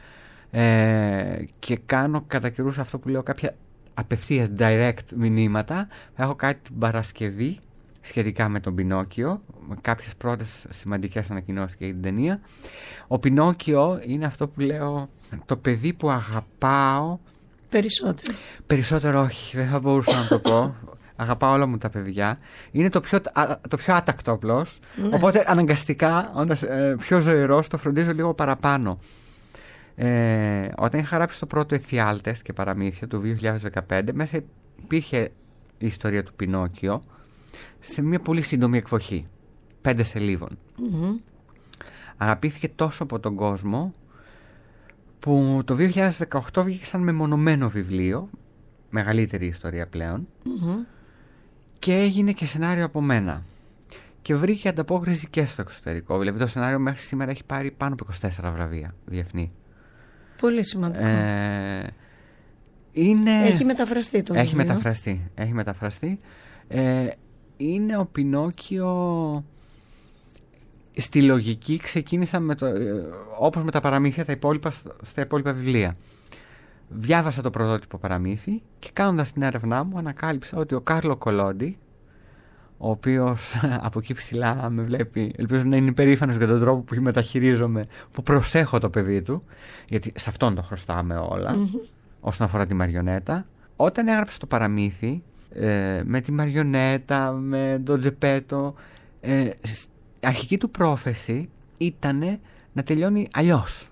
Ε, και κάνω κατά καιρούς αυτό που λέω, κάποια απευθείας direct μηνύματα. Έχω κάτι την Παρασκευή σχετικά με τον Πινόκιο, με κάποιες πρώτες σημαντικές ανακοινώσεις για την ταινία. Ο Πινόκιο είναι αυτό που λέω, το παιδί που αγαπάω Περισσότερο. Περισσότερο όχι, δεν θα μπορούσα να το πω. Αγαπάω όλα μου τα παιδιά. Είναι το πιο, α, το πιο άτακτο απλώς. Ναι. Οπότε αναγκαστικά, όντας ε, πιο ζωηρός, το φροντίζω λίγο παραπάνω. Ε, όταν είχα γράψει το πρώτο Εφιάλτες και παραμύθια του δύο χιλιάδες δεκαπέντε, μέσα υπήρχε η ιστορία του Πινόκιο σε μια πολύ σύντομη εκδοχή, πέντε σελίδων. Mm-hmm. Αγαπήθηκε τόσο από τον κόσμο που το δύο χιλιάδες δεκαοκτώ βγήκε σαν μεμονωμένο βιβλίο, μεγαλύτερη ιστορία πλέον, mm-hmm. και έγινε και σενάριο από μένα. Και βρήκε ανταπόκριση και στο εξωτερικό. Δηλαδή το σενάριο μέχρι σήμερα έχει πάρει πάνω από είκοσι τέσσερα βραβεία διεθνή. Πολύ σημαντικό. Ε, είναι... Έχει μεταφραστεί το έχει βιβλίο. Μεταφραστεί. Έχει μεταφραστεί. Ε, είναι ο Πινόκιο... Στη λογική ξεκίνησα με το, όπως με τα παραμύθια τα υπόλοιπα, στα υπόλοιπα βιβλία. Διάβασα το πρωτότυπο παραμύθι και κάνοντας την έρευνά μου ανακάλυψα ότι ο Κάρλο Κολόντι, ο οποίος από εκεί ψηλά με βλέπει, ελπίζω να είναι υπερήφανος για τον τρόπο που μεταχειρίζομαι, που προσέχω το παιδί του, γιατί σε αυτόν το χρωστάμε όλα, mm-hmm. όσον αφορά τη μαριονέτα. Όταν έγραψε το παραμύθι, ε, με τη μαριονέτα, με τον Τζεπέτο, ε, η αρχική του πρόφεση ήταν να τελειώνει αλλιώς.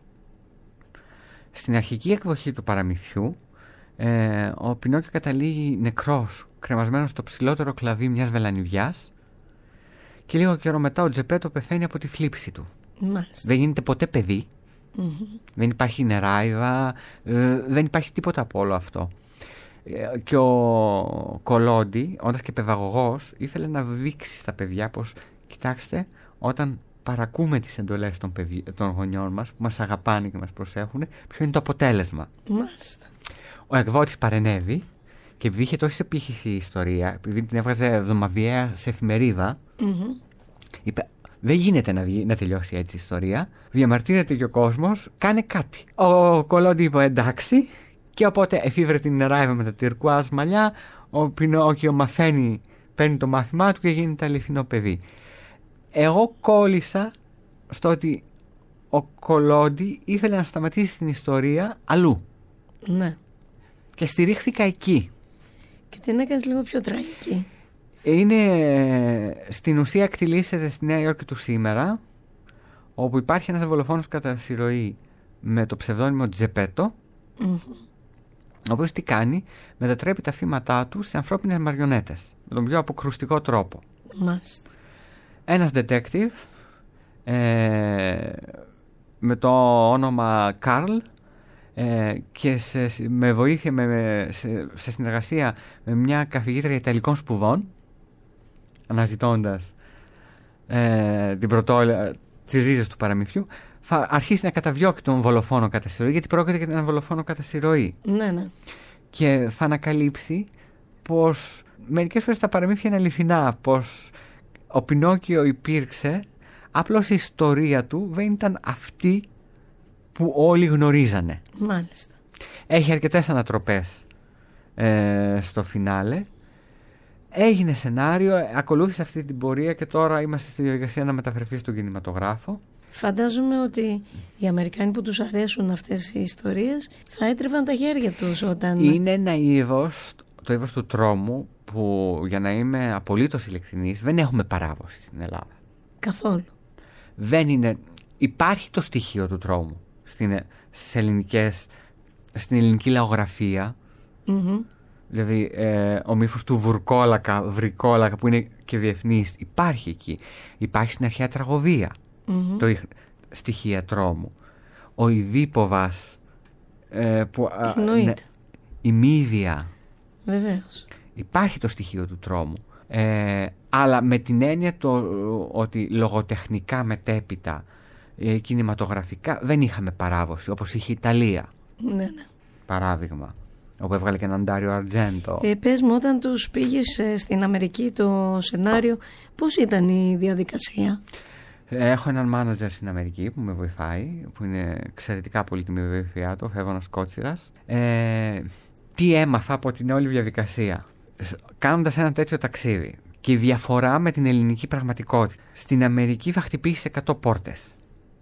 Στην αρχική εκδοχή του παραμυθιού, ε, ο Πινόκιο καταλήγει νεκρός, κρεμασμένος στο ψηλότερο κλαδί μιας βελανιδιάς, και λίγο καιρό μετά ο Τζεπέτο πεθαίνει από τη θλίψη του. Μάλιστα. Δεν γίνεται ποτέ παιδί, mm-hmm. δεν υπάρχει νεράιδα, ε, δεν υπάρχει τίποτα από όλο αυτό. Ε, και ο Κολόντι, όντας και παιδαγωγός, ήθελε να δείξει στα παιδιά πως, κοιτάξτε, όταν παρακούμε τις εντολές των, παιδι... των γονιών μας, που μας αγαπάνε και μας προσέχουν, ποιο είναι το αποτέλεσμα. Μάλιστα. Ο εκδότης παρενέβη και επειδή είχε τόση επίχυση η ιστορία, επειδή την έβγαζε εβδομαδιαία σε εφημερίδα, mm-hmm. είπε, δεν γίνεται να, βγει, να τελειώσει έτσι η ιστορία, διαμαρτύρεται και ο κόσμος, κάνε κάτι. Ο Κολόντι είπε εντάξει, και οπότε εφήβρε την νεράιδα με τα τυρκουάζ μαλλιά, ο Πινόκιο μαθαίνει, παίρνει το μάθημά του και γίνεται αληθινό παιδί. Εγώ κόλλησα στο ότι ο Κολόντι ήθελε να σταματήσει την ιστορία αλλού. Ναι. Και στηρίχθηκα εκεί. Και την έκανες λίγο πιο τραγική. Είναι, στην ουσία εκτιλήσεται στη Νέα Υόρκη του σήμερα, όπου υπάρχει ένας δολοφόνος κατά συρροή με το ψευδόνυμο Τζεπέτο, Mm-hmm. ο οποίος τι κάνει, μετατρέπει τα θύματά του σε ανθρώπινες μαριονέτες με τον πιο αποκρουστικό τρόπο. Μάλιστα. Ένας detective ε, με το όνομα Καρλ ε, και σε, με βοήθεια με, σε, σε συνεργασία με μια καθηγήτρια Ιταλικών σπουδών, αναζητώντας ε, την πρωτόλα, τις ρίζες του παραμυθιού, θα αρχίσει να καταδιώκει τον δολοφόνο κατά συρροή, γιατί πρόκειται για έναν δολοφόνο κατά συρροή. Ναι, ναι. Και θα ανακαλύψει πως μερικές φορές τα παραμύθια είναι αληθινά, πως ο Πινόκιο υπήρξε, απλώς η ιστορία του δεν ήταν αυτή που όλοι γνωρίζανε. Μάλιστα. Έχει αρκετές ανατροπές ε, στο φινάλε. Έγινε σενάριο, ακολούθησε αυτή την πορεία και τώρα είμαστε στη διαδικασία να μεταφερθεί στον κινηματογράφο. Φαντάζομαι ότι οι Αμερικάνοι που τους αρέσουν αυτές οι ιστορίες θα έτρεβαν τα χέρια τους όταν... Είναι ένα είδος, το είδος του τρόμου, που για να είμαι απολύτως ειλικρινής δεν έχουμε παράδοση στην Ελλάδα. Καθόλου. Δεν είναι... Υπάρχει το στοιχείο του τρόμου στην, στις ελληνικές, στην ελληνική λαογραφία. Mm-hmm. Δηλαδή ε, ο μύθος του Βουρκόλακα, Βρικόλακα που είναι και διεθνής, υπάρχει εκεί. Υπάρχει στην αρχαία τραγωδία. Mm-hmm. Το στοιχεία τρόμου. Ο Ιδίποβας ε, που, α, ναι, η Μύδια. Βεβαίως. Υπάρχει το στοιχείο του τρόμου. Ε, αλλά με την έννοια το, ότι λογοτεχνικά μετέπειτα ε, κινηματογραφικά δεν είχαμε παράδοση, όπως είχε η Ιταλία. Ναι, ναι. Παράδειγμα. Όπου έβγαλε και έναν Ντάριο Αρτζέντο. Ε, πες μου, όταν τους πήγες ε, στην Αμερική το σενάριο, πώς ήταν η διαδικασία? Έχω έναν μάνατζερ στην Αμερική που με βοηθάει, που είναι εξαιρετικά πολύτιμη βοήθειά του, ο Φέβωνας Κότσιρας. Ε, τι έμαθα από την όλη διαδικασία, κάνοντας ένα τέτοιο ταξίδι, και η διαφορά με την ελληνική πραγματικότητα. Στην Αμερική θα χτυπήσεις εκατό πόρτες.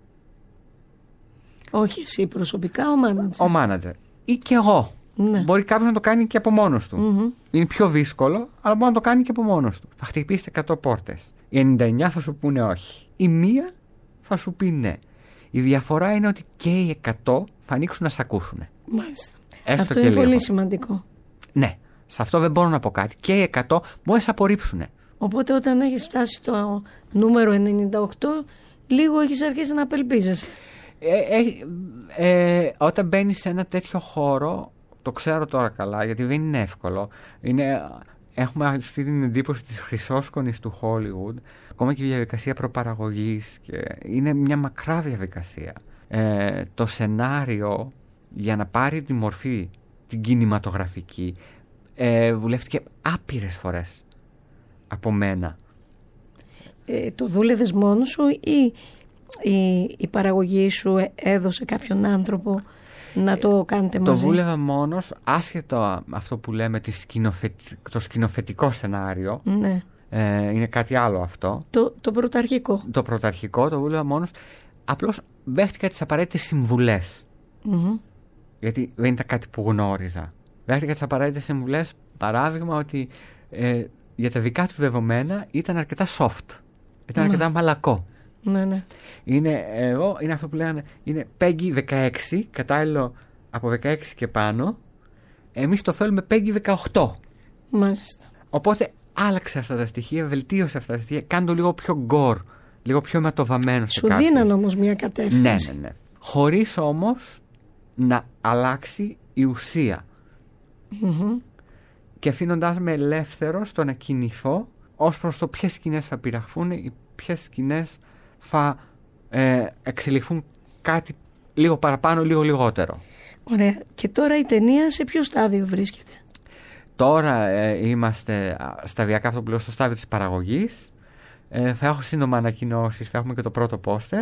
Όχι εσύ προσωπικά, ο μάνατζερ. Ο μάνατζερ. Ή και εγώ. Ναι. Μπορεί κάποιος να το κάνει και από μόνος του. Mm-hmm. Είναι πιο δύσκολο, αλλά μπορεί να το κάνει και από μόνος του. Θα χτυπήσεις εκατό πόρτες. Οι ενενήντα εννιά θα σου πούνε όχι. Η μία θα σου πει ναι. Η διαφορά είναι ότι και οι εκατό θα ανοίξουν να σε ακούσουν. Μάλιστα. Έστω αυτό και είναι λίγο. Πολύ σημαντικό. Ναι. Σε αυτό δεν μπορώ να πω κάτι. Και οι εκατό μπορεί να σε απορρίψουν. Οπότε όταν έχεις φτάσει στο νούμερο ενενήντα οκτώ, λίγο έχεις αρχίσει να απελπίζεσαι. Ε, ε, ε, όταν μπαίνεις σε ένα τέτοιο χώρο, το ξέρω τώρα καλά, γιατί δεν είναι εύκολο. Είναι, έχουμε αυτή την εντύπωση της χρυσόσκονης του Hollywood, ακόμα και η διαδικασία προπαραγωγής, και είναι μια μακρά διαδικασία. Ε, το σενάριο, για να πάρει τη μορφή την κινηματογραφική, ε, βουλεύτηκε άπειρες φορές από μένα. Ε, το δούλευες μόνος σου ή η, η παραγωγή σου έδωσε κάποιον άνθρωπο να το κάνετε μαζί? Το δούλευα μόνος, άσχετο αυτό που λέμε τη σκηνοθετη... το σκηνοθετικό σενάριο. Ναι. Ε, είναι κάτι άλλο αυτό. Το, το πρωταρχικό. Το πρωταρχικό το δούλευα μόνος. Απλώς δέχτηκα τις απαραίτητες συμβουλές. Mm-hmm. Γιατί δεν ήταν κάτι που γνώριζα. Δέχτηκα τις απαραίτητες συμβουλές, παράδειγμα ότι ε, για τα δικά τους δεδομένα ήταν αρκετά soft. Ήταν αρκετά Μάλιστα. μαλακό. Ναι, ναι. Είναι, εγώ, είναι αυτό που λέγανε, είναι Peggy δεκαέξι, κατάλληλο από δεκαέξι και πάνω. Εμείς το θέλουμε Peggy δεκαοκτώ. Μάλιστα. Οπότε άλλαξε αυτά τα στοιχεία, βελτίωσε αυτά τα στοιχεία, κάνω το λίγο πιο γκορ, λίγο πιο ματοβαμμένο. Σου δίναν όμως μια κατεύθυνση. Ναι, ναι, ναι. Χωρίς όμως να αλλάξει η ουσία. Mm-hmm. Και αφήνοντάς με ελεύθερο στο να κινηθώ ως προς το ποιες σκηνές θα πειραχθούν ή ποιες σκηνές θα ε, εξελιχθούν κάτι λίγο παραπάνω, λίγο λιγότερο. Ωραία. Και τώρα η ταινία σε ποιο στάδιο βρίσκεται? Τώρα ε, είμαστε σταδιακά, αυτό που λέω, στο στάδιο της παραγωγής. Ε, θα έχω σύντομα ανακοινώσεις, θα έχουμε και το πρώτο πόστερ.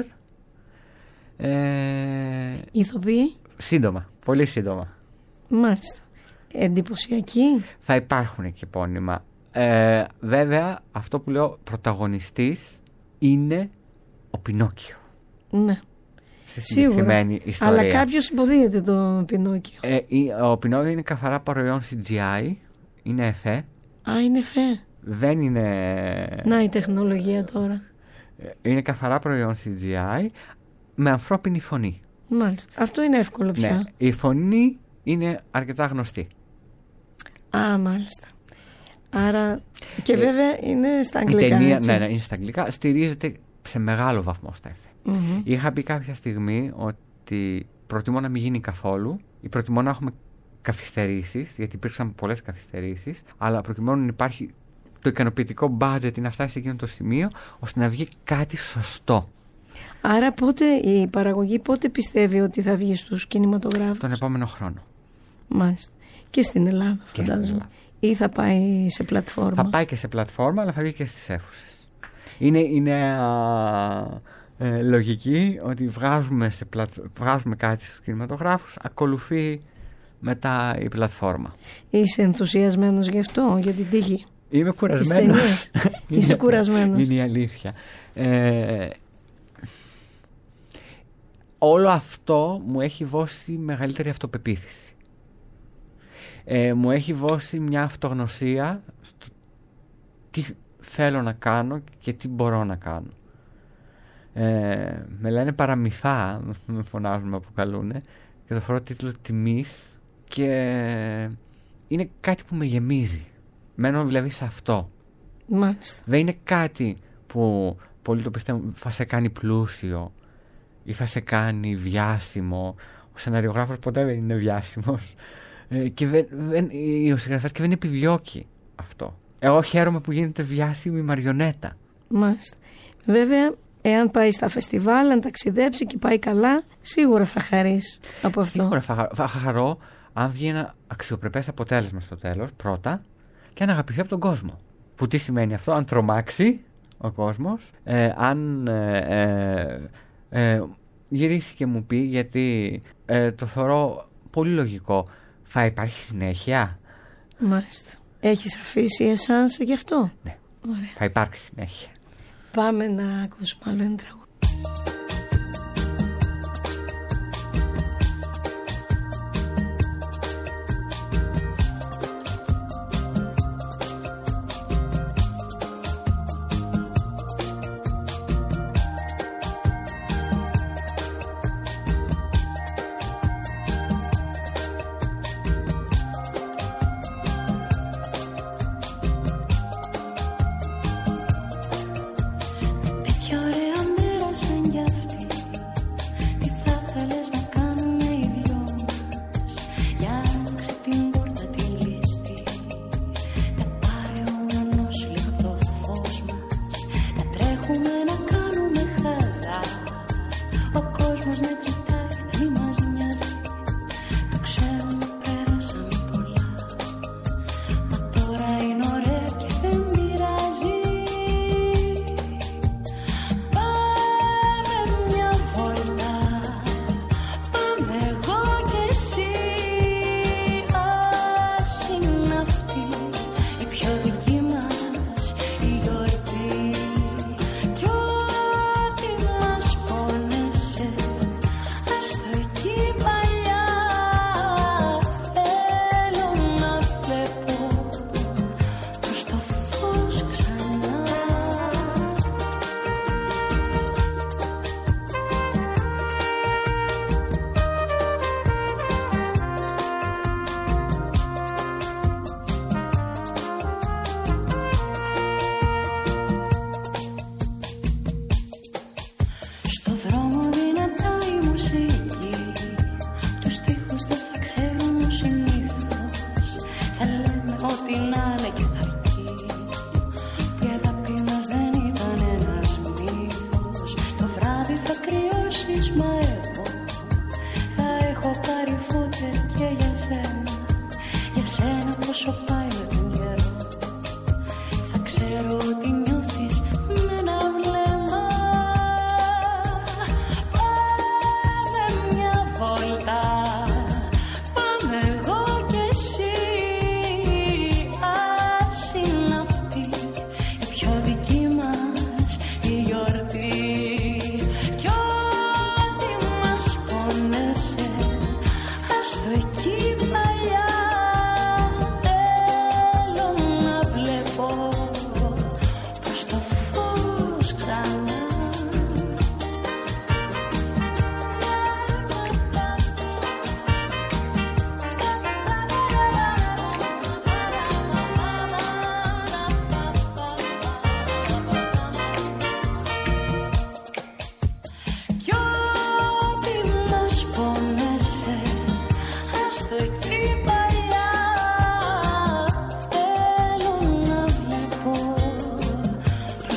Ε, Ηθοποιοί? Σύντομα, πολύ σύντομα. Μάλιστα. Εντυπωσιακή. Θα υπάρχουν και επώνυμα. Ε, βέβαια, αυτό που λέω πρωταγωνιστής είναι ο Πινόκιο. Ναι. Σε συγκεκριμένη ιστορία. Αλλά κάποιος υποδίεται το Πινόκιο. Ε, ο Πινόκιο είναι καθαρά προϊόν σι τζι άι. Είναι εφέ. Α, είναι εφέ. Δεν είναι... Να η τεχνολογία τώρα. Είναι καθαρά προϊόν σι τζι άι με ανθρώπινη φωνή. Μάλιστα. Αυτό είναι εύκολο πια. Ναι. Η φωνή είναι αρκετά γνωστή. Α, μάλιστα. Άρα. Και ε, βέβαια είναι στα αγγλικά. Η ταινία, έτσι. Ναι, ναι, είναι στα αγγλικά. Στηρίζεται σε μεγάλο βαθμό στα εφέ. Mm-hmm. Είχα πει κάποια στιγμή ότι προτιμώ να μην γίνει καθόλου ή προτιμώ να έχουμε καθυστερήσεις, γιατί υπήρξαν πολλές καθυστερήσεις, αλλά προκειμένου να υπάρχει το ικανοποιητικό budget να φτάσει σε εκείνο το σημείο, ώστε να βγει κάτι σωστό. Άρα πότε η παραγωγή πότε πιστεύει ότι θα βγει στους κινηματογράφους? Τον επόμενο χρόνο. Μάλιστα. Και στην Ελλάδα, και φαντάζομαι. Στην Ελλάδα. Ή θα πάει σε πλατφόρμα? Θα πάει και σε πλατφόρμα, αλλά θα βγει και στις αίθουσες. Είναι, είναι α, ε, λογική ότι βγάζουμε, σε πλατ, βγάζουμε κάτι στους κινηματογράφους, ακολουθεί μετά η πλατφόρμα. Είσαι ενθουσιασμένος γι' αυτό, για την τύχη? Είμαι κουρασμένος. Είσαι κουρασμένος. Είναι η αλήθεια. Ε, όλο αυτό μου έχει δώσει μεγαλύτερη αυτοπεποίθηση. Ε, μου έχει δώσει μια αυτογνωσία στο τι θέλω να κάνω και τι μπορώ να κάνω. Ε, με λένε παραμυθά, με φωνάζουν, με αποκαλούνε, και το φορώ τίτλο τιμής και είναι κάτι που με γεμίζει. Μένω δηλαδή σε αυτό. Μάλιστα. Δεν είναι κάτι που πολλοί το πιστεύουν θα σε κάνει πλούσιο ή θα σε κάνει βιάσιμο. Ο σεναριογράφος ποτέ δεν είναι βιάσιμος. Ε, και δεν, δεν, ο συγγραφέας και δεν επιδιώκει αυτό. Εγώ χαίρομαι που γίνεται βιάσιμη μαριονέτα. Μάλιστα. Βέβαια, εάν πάει στα φεστιβάλ, αν ταξιδέψει και πάει καλά, σίγουρα θα χαρείς από αυτό. Σίγουρα θα, θα χαρώ αν βγει ένα αξιοπρεπές αποτέλεσμα στο τέλος, πρώτα, και αν αγαπηθεί από τον κόσμο. Που τι σημαίνει αυτό? Αν τρομάξει ο κόσμος, ε, αν ε, ε, ε, γυρίσει και μου πει, γιατί ε, το θεωρώ πολύ λογικό, θα υπάρχει συνέχεια. Μάλιστα. Έχεις αφήσει εσάς γι' αυτό? Ναι. Ωραία. Θα υπάρξει συνέχεια. Πάμε να ακούσουμε άλλο ένα τραγούδι. Τέτοια ωραία μέρα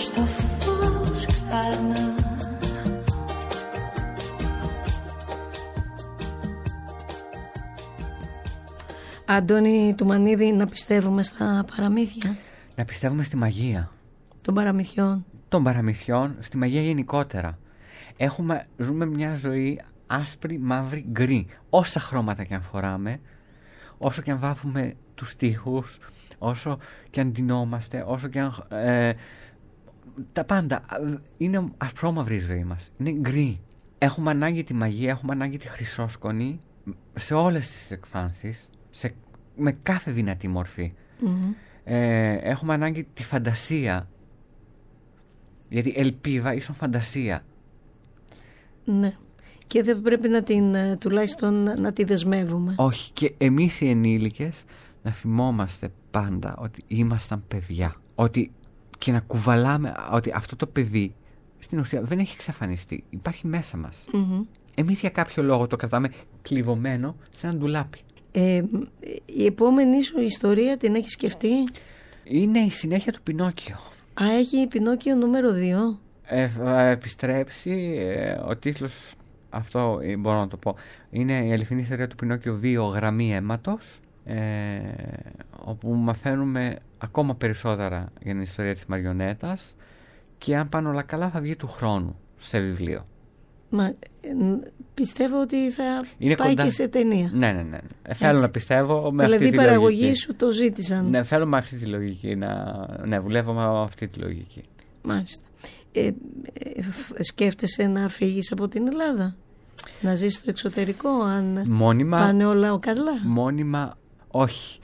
στο φως ξανά. Αντώνη Τουμανίδη, να πιστεύουμε στα παραμύθια. Να πιστεύουμε στη μαγεία. Των παραμυθιών. Των παραμυθιών, στη μαγεία γενικότερα. Έχουμε, ζούμε μια ζωή άσπρη, μαύρη, γκρι. Όσα χρώματα και αν φοράμε, όσο και αν βάφουμε τους τοίχους, όσο και αν ντυνόμαστε, όσο και αν... Ε, τα πάντα. Είναι ασπρόμαυρη η ζωή μας. Είναι γκρι. Έχουμε ανάγκη τη μαγεία, έχουμε ανάγκη τη χρυσόσκονη σε όλες τις εκφάνσεις, σε, με κάθε δυνατή μορφή. Mm-hmm. Ε, έχουμε ανάγκη τη φαντασία. Γιατί ελπίδα ίσον φαντασία. Ναι. Και δεν πρέπει να την, τουλάχιστον να τη δεσμεύουμε. Όχι. Και εμείς οι ενήλικες να θυμόμαστε πάντα ότι ήμασταν παιδιά. Ότι και να κουβαλάμε ότι αυτό το παιδί στην ουσία δεν έχει εξαφανιστεί. Υπάρχει μέσα μας. Mm-hmm. Εμείς για κάποιο λόγο το κρατάμε κλειδωμένο σε ένα ντουλάπι. Ε, η επόμενη σου ιστορία την έχει σκεφτεί? Είναι η συνέχεια του Πινόκιο. Α, έχει Πινόκιο νούμερο δύο. Ε, επιστρέψει, ε, ο τίτλος, αυτό μπορώ να το πω, είναι η αληθινή ιστορία του Πινόκιο δύο, γραμμή αίματος, ε, όπου μαθαίνουμε ακόμα περισσότερα για την ιστορία της μαριονέτας και αν πάνε όλα καλά θα βγει του χρόνου σε βιβλίο. Μα πιστεύω ότι θα είναι πάει κοντά... και σε ταινία. Ναι, ναι, ναι. Ε, θέλω να πιστεύω με δηλαδή αυτή τη λογική. Δηλαδή οι παραγωγοί σου το ζήτησαν. Ναι, θέλω με αυτή τη λογική να... Ναι, δουλεύω με αυτή τη λογική. Μάλιστα. Ε, ε, σκέφτεσαι να φύγεις από την Ελλάδα? Να ζεις στο εξωτερικό αν μόνιμα, πάνε όλα καλά? Μόνιμα όχι.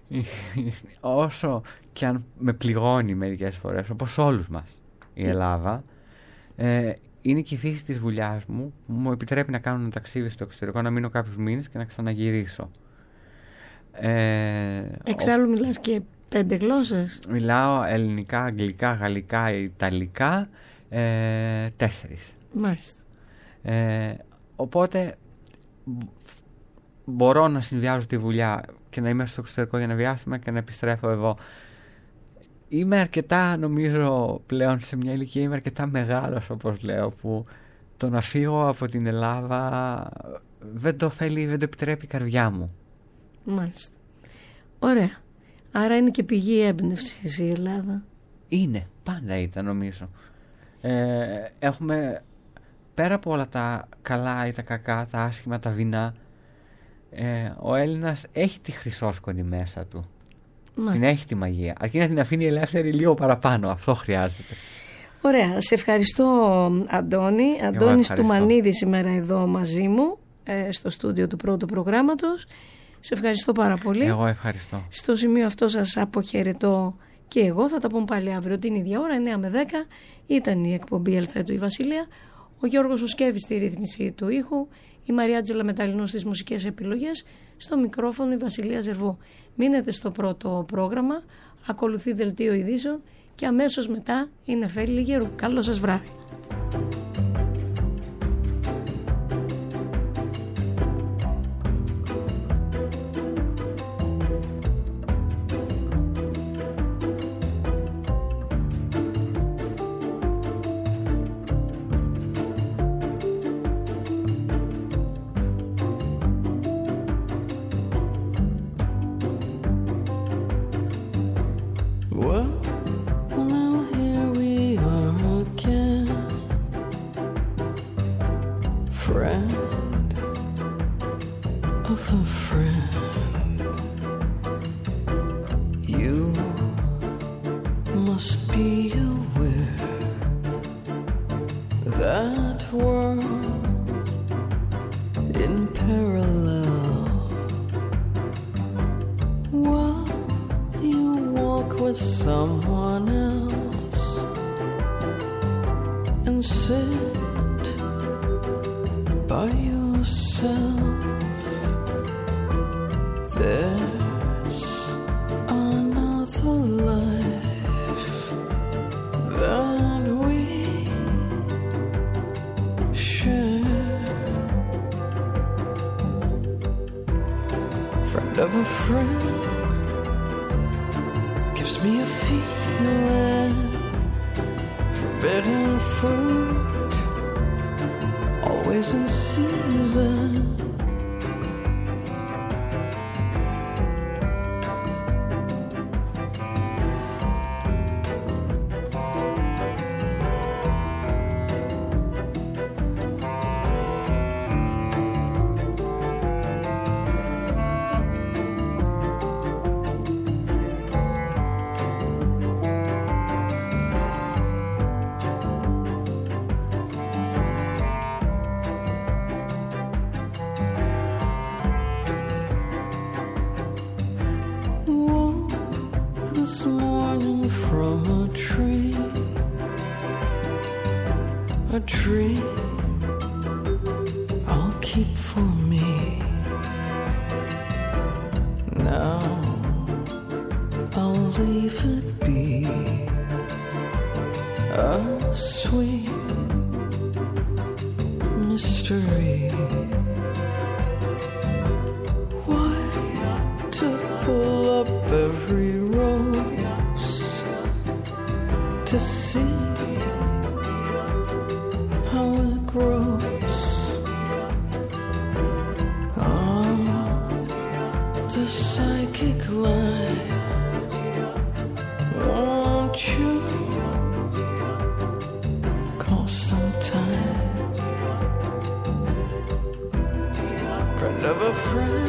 Όσο και αν με πληγώνει μερικές φορές, όπως όλους μας η Ελλάδα, ε, είναι και η φύση της δουλειάς μου που μου επιτρέπει να κάνω ένα ταξίδι στο εξωτερικό, να μείνω κάποιους μήνες και να ξαναγυρίσω. Ε, Εξάλλου ο... μιλάς και πέντε γλώσσες? Μιλάω ελληνικά, αγγλικά, γαλλικά, ιταλικά, ε, τέσσερις. Μάλιστα. Ε, οπότε μπορώ να συνδυάζω τη δουλειά και να είμαι στο εξωτερικό για ένα διάστημα και να επιστρέφω εδώ. Είμαι αρκετά, νομίζω πλέον σε μια ηλικία, είμαι αρκετά μεγάλος όπως λέω, που το να φύγω από την Ελλάδα δεν το θέλει, δεν το επιτρέπει η καρδιά μου. Μάλιστα. Ωραία. Άρα είναι και πηγή έμπνευσης η Ελλάδα. Είναι, πάντα ήταν νομίζω. Ε, έχουμε πέρα από όλα τα καλά ή τα κακά, τα άσχημα, τα δεινά, ε, ο Έλληνας έχει τη χρυσόσκονη μέσα του. Μάλιστα. Την έχει τη μαγεία. Αρκεί να την αφήνει ελεύθερη λίγο παραπάνω. Αυτό χρειάζεται. Ωραία. Σε ευχαριστώ, Αντώνη. Αντώνης Τουμανίδη σήμερα εδώ μαζί μου, ε, στο στούντιο του πρώτου προγράμματος. Σε ευχαριστώ πάρα πολύ. Εγώ ευχαριστώ. Στο σημείο αυτό σας αποχαιρετώ και εγώ. Θα τα πούμε πάλι αύριο την ίδια ώρα, εννιά με δέκα. Ήταν η εκπομπή Ελθέτου η Βασιλεία. Ο Γιώργος Ουσκέβης στη ρύθμιση του ήχου. Η Μαριάτζελα Μεταλλινού στις μουσικές επιλογές. Στο μικρόφωνο η Βασιλεία Ζερβού. Μείνετε στο πρώτο πρόγραμμα. Ακολουθεί δελτίο ειδήσεων. Και αμέσως μετά η Νεφέλη Λιγερού. Καλό σας βράδυ. Of a friend gives me a feeling forbidden fruit, always in season. A tree I'll keep for me. Now I'll leave it be a sweet mystery. Why to pull up every rose to see how it grows? Oh, the psychic line. Won't you call sometime? Friend of a friend.